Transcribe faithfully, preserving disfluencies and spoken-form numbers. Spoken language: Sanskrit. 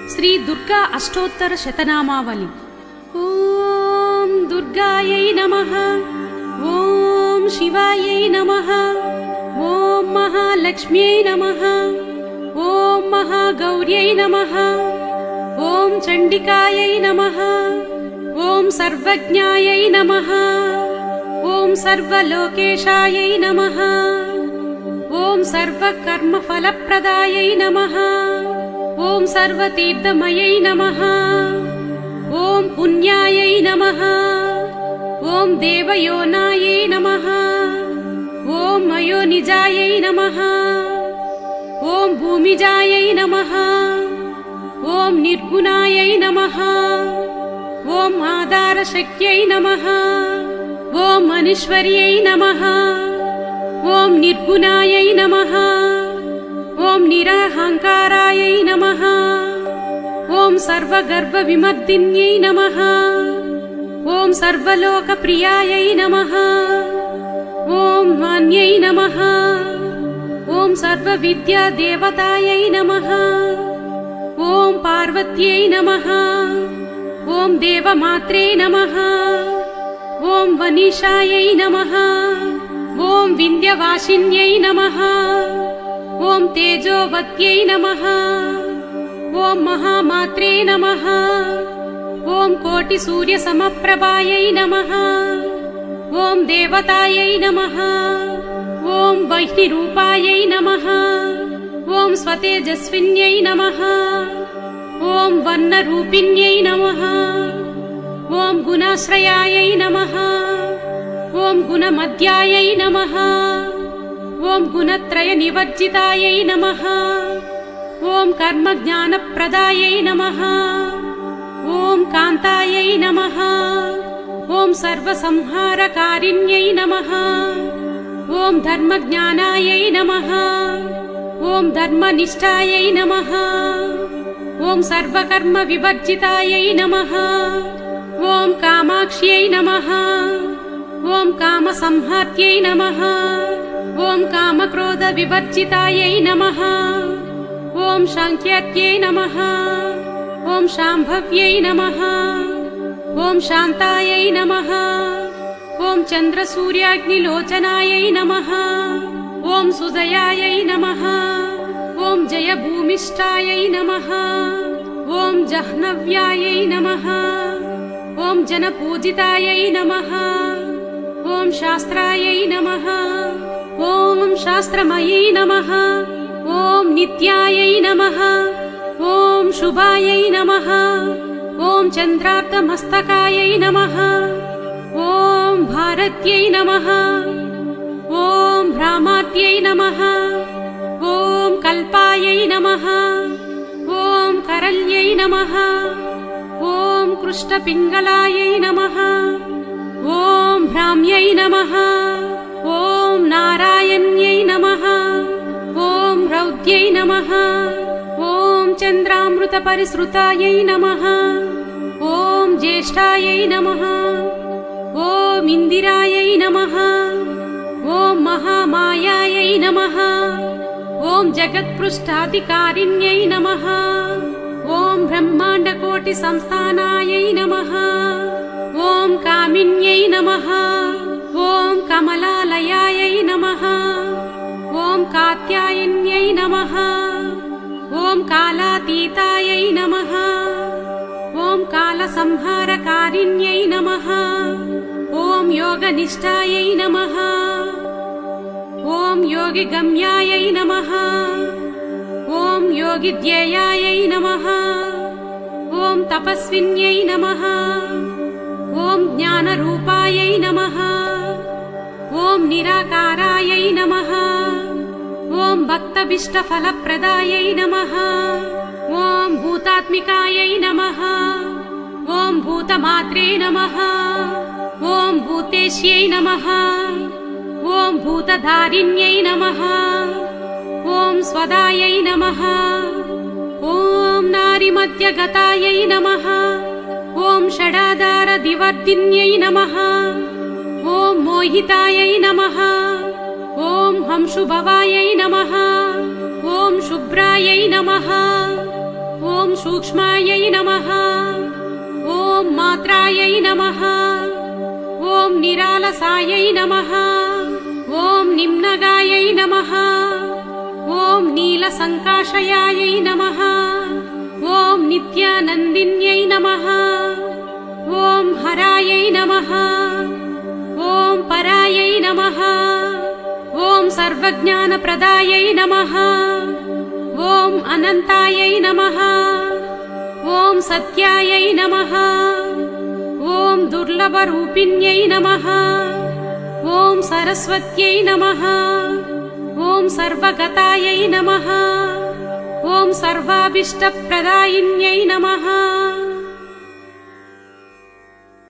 श्री दुर्गा अष्टोत्तर शतनामावली। ओम दुर्गायै नमः। ओम शिवायै नमः। ओम महालक्ष्म्यै नमः। ओम महागौर्यै नमः। ओम चण्डिकायै नमः। ओम सर्वज्ञायै नमः। ओम सर्वलोकेशायै नमः। ओम सर्वकर्मफलप्रदायै नमः। ओम सर्वतीर्थमयै नमः। ओम पुण्यायै नमः। ओम देवयोनायै नमः। ओम मयोनिजायै नमः। ओम भूमिजायै नमः। ओम निर्गुणायै नमः। ओम आधारशक्त्यै नमः। ओम अनीश्वर्यै नमः। ओम निर्गुणायै नमः। ओम निरहंकारायै नमः। ओम सर्वगर्वविमर्दिन्यै नमः। ओम सर्वलोकप्रियायै नमः। ओम मान्यै नमः। ओम सर्वविद्यादेवतायै नमः। ओम पार्वत्यै नमः। ओम देवमात्रे नमः। ओम वनिशायै नमः। ओम विन्ध्यवासिन्यै नमः। ओम तेजोवत्यै नमः। ओम महामात्रे नमः। ओम कोटिसूर्यसमप्रभायै नमः। ओम देवतायै नमः। ओम वैष्णिरूपायै नमः। ओम स्वतेजस्विन्यै नमः। ओम वर्णरूपिण्यै नमः। ओम गुणाश्रयायै नमः। ओम गुणमध्यायै नमः। ओम गुणत्रयनिवर्जितायै नमः। ओम कर्मज्ञानप्रदायै नमः। ओम कान्तायै नमः। ओम सर्वसंहारकारिण्यै नमः। ओम धर्मज्ञानायै नमः। ओम धर्मनिष्ठायै नमः। ओम सर्वकर्मविवर्जितायै नमः। ओम कामाक्ष्यै नमः। ओम कामसंहार्त्यै नमः। ओम कामक्रोधविवर्जितायै नमः। ओम शान्त्यै नमः। ओम शाम्भव्यै नमः। ओम शान्तायै नमः। ओम चन्द्रसूर्याग्निलोचनायै नमः। ओम सुजयायै नमः। ओम जयभूमिष्ठायै नमः। ओम जह्नव्यायै नमः। ओम जनपूजितायै नमः। ओम शास्त्रायै नमः। ओम शास्त्रमयै नमः। ओम नित्यायै नमः। ओम शुभायै नमः। ओम चन्द्रार्धमस्तकायै नमः। ओम भारत्यै नमः। ओम भ्रामात्यै नमः। ओम कल्पायै नमः। ओम करल्यै नमः। ओम कृष्णपिङ्गलायै नमः। ओम भ्राम्यै नमः। ओम नारायण्यै नमः। ओम रौद्र्यै नमः। ओम चन्द्रामृतपरिसृतायै नमः। ओम ज्येष्ठायै नमः। ओम इन्दिरायै नमः। ओम महामायायै नमः। ओम जगत्पृष्ठाधिकारिण्यै नमः। ओम ब्रह्माण्डकोटिसंस्थानायै नमः। ओम कामिन्यै नमः। ओम कमलालयायै नमः। ओम कात्यायन्यै नमः। ओम कालातीतायै नमः। ओम कालसंहारकारिण्यै नमः। ओम योगनिष्ठायै नमः। ओम योगिगम्यायै नमः। ओम योगिध्येयायै नमः। ओम तपस्विन्यै नमः। ओम ज्ञानरूपायै नमः। ओम निराकारायै नमः। ओम भक्तभीष्टफलप्रदायै नमः। ओम भूतात्मिकायै नमः। ओम भूतमात्रे नमः। ओम भूतेश्यै नमः। ओम भूतधारिण्यै नमः। ओम स्वदायै नमः। ओम नारीमध्यगतायै नमः। ओम षडाधारदिवर्धिन्यै नमः। ओम मोहितायै नमः। ओम हंसुभवायै नमः। ओम शुभ्रायै नमः। ओम सूक्ष्मायै नमः ॐ मात्रायै नमः ॐ निरालसायै नमः ॐ निम्नगायै नमः ॐ नीलसङ्काशयायै नमः ॐ नित्यानन्दिन्यै नमः ॐ हरायै नमः ॐ परायै नमः ॐ सर्वज्ञानप्रदायै नमः ॐ अनन्तायै नमः ॐ सत्यायै नमः ॐ दुर्लभरूपिण्यै नमः ॐ सरस्वत्यै नमः ॐ सर्वगतायै नमः ॐ सर्वाभीष्टप्रदायिन्यै नमः।